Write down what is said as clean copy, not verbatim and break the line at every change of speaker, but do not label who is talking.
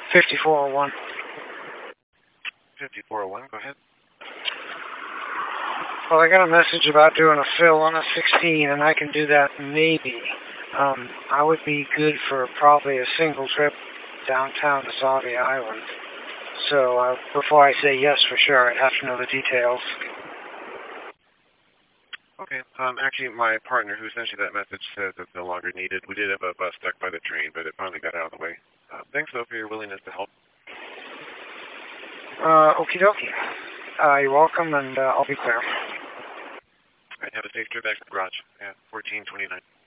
5401.
5401, go ahead.
Well, I got a message about doing a fill on a 16, and I can do that maybe. I would be good for probably a single trip downtown to Sauvie Island. So before I say yes for sure, I'd have to know the details.
Okay. Actually, my partner who sent you that message says it's no longer needed. We did have a bus stuck by the train, but it finally got out of the way. Thanks, though, for your willingness to help.
Okie dokie. You're welcome, and I'll be clear.
All right, have a safe trip back to the garage. Yeah, 1429.